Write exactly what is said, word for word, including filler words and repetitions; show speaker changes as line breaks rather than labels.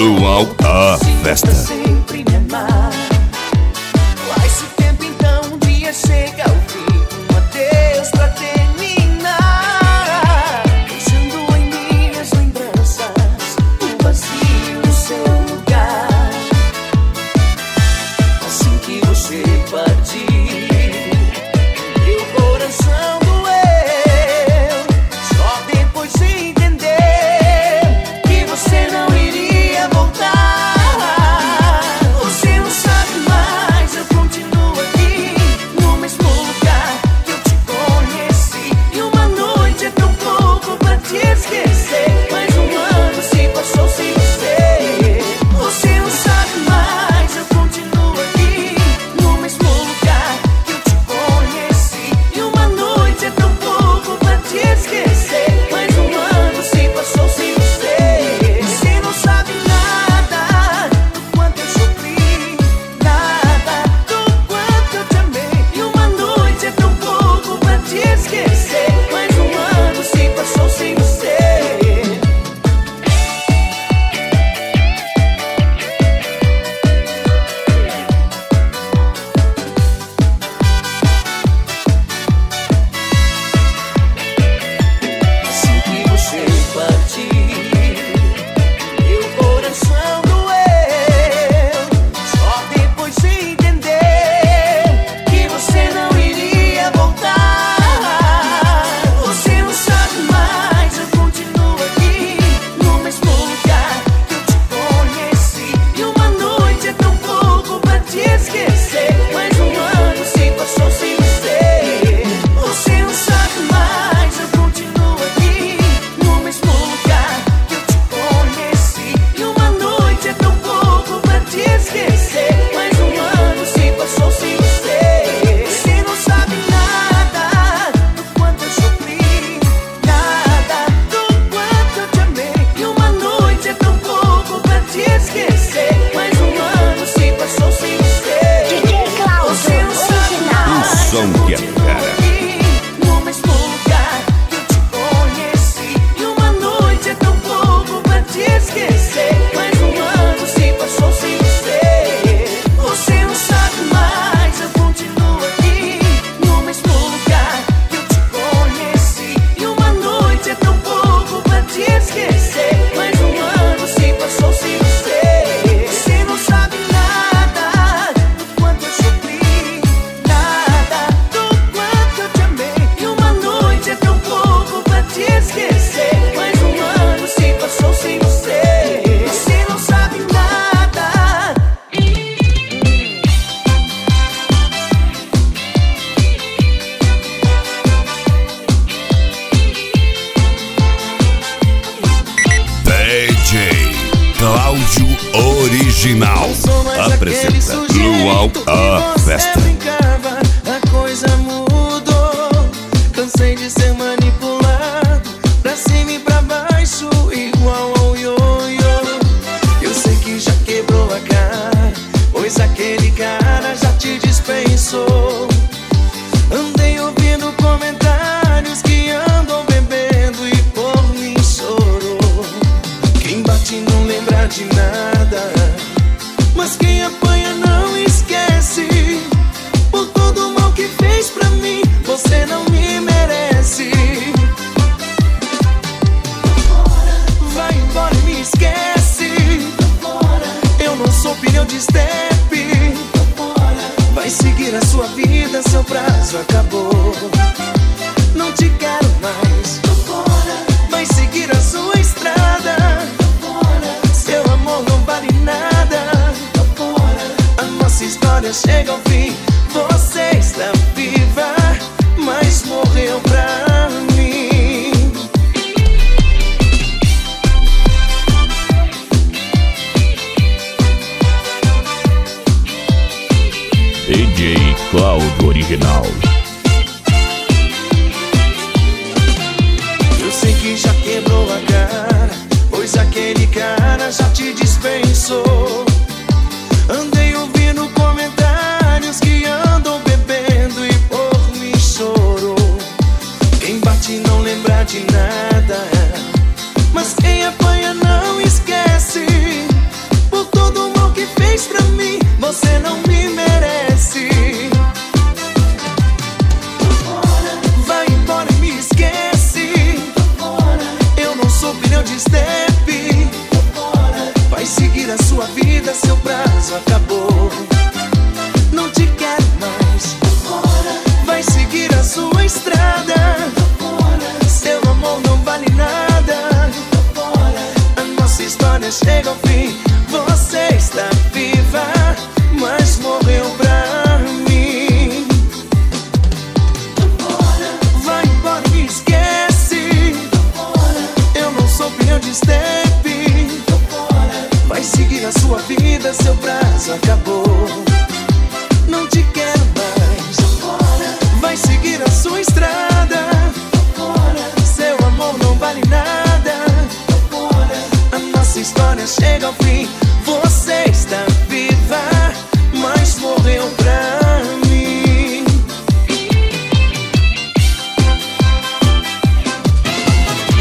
Luau, a festa.
Sempre me amar. Faz o tempo então, um dia chega ao fim, um adeus pra terminar, deixando em minhas lembranças o vazio no seu lugar. Assim que você partir, meu coração doeu, só depois de entender que você não iria voltar. Você não sabe mais, eu continuo aqui no mesmo lugar que eu te conheci. E uma noite é tão pouco pra te esquecer, mas um ano se passou sem você. Você não sabe mais, eu continuo aqui no mesmo lugar que eu te conheci. E uma noite é tão pouco pra te esquecer, mas um ano se passou sem você. Você não sabe nada do quanto eu sofri, nada do quanto eu te amei. E uma noite é tão pouco pra te esquecer, mas um ano se passou sem você. Assim que você partir, meu coração doeu, só depois de entender que você não iria voltar. Você não sabe mais, eu continuo aqui no mesmo lugar que eu te conheci. E uma noite é tão pouco pra te esquecer, mas um ano se passou sem você. Você não sabe mais, eu continuo aqui no mesmo lugar que eu te conheci. E uma noite é tão pouco pra te esquecer, mas um ano se passou sem você. Você não sabe nada do quanto eu sofri, nada do quanto eu te amei. E uma noite é tão pouco pra te esquecer, mas um ano se passou sem você.
D J Cláudio,
Você não sabe
original.
mais,
O som
eu
que é
continuo
cara.
aqui no mesmo lugar que eu te conheci. E uma noite é tão pouco pra te esquecer, mas um ano se passou sem você. Você não sabe mais, eu continuo aqui no mesmo lugar que eu te conheci. E uma noite é tão pouco pra te esquecer, mas um ano se passou sem você. Você não sabe nada do quanto eu sofri, nada do quanto eu te amei. E uma noite é tão pouco pra te esquecer, mas um ano se passou sem você. Você não sabe nada.
D J Cláudio Original apresenta Luau, a festa.
Brincava, a coisa mudou. Cansei de ser manipulado, pra cima e pra baixo, igual ao ioiô. Eu sei que já quebrou a cara, pois aquele cara já te dispensou. Andei ouvindo comentários que andam bebendo e por mim chorou. Quem bate não lembra de nada, mas quem apanha não esquece. Por todo o mal que fez pra mim, você não me merece. Vai embora e me esquece. Eu não sou pneu de step. Vai seguir a sua vida, seu prazo acabou. Não te quero mais. Vai seguir a sua estrada. Seu amor não vale nada. A nossa história chega ao fim. Você está viva, mas morreu pra mim.
D J Cláudio Original.
Eu sei que já quebrou a cara, pois aquele cara já te dispensou. Andei ouvindo comentários que andam bebendo e por mim chorou. Quem bate não lembra de nada, mas quem apanha não esquece. sua vida, seu prazo acabou. Não te quero mais, vai seguir a sua estrada. Seu amor não vale nada, a nossa história chega ao fim. Você está viva, mas morreu pra mim. Vai embora e esquece, eu não sou pneu de estepe. Vai seguir a sua vida, seu prazo acabou.